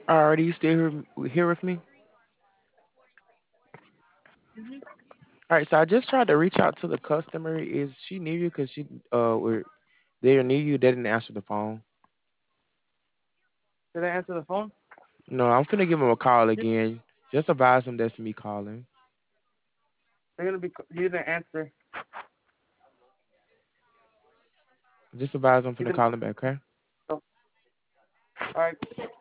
Are you still here with me? All right, so I just tried to reach out to the customer. Is she near you? Cause she were they near you. They didn't answer the phone. Did I answer the phone? No, I'm finna give him a call again. Just advise him that's me calling. They're gonna be. He didn't answer. Just advise him He's finna gonna. call him back, okay? Oh, all right.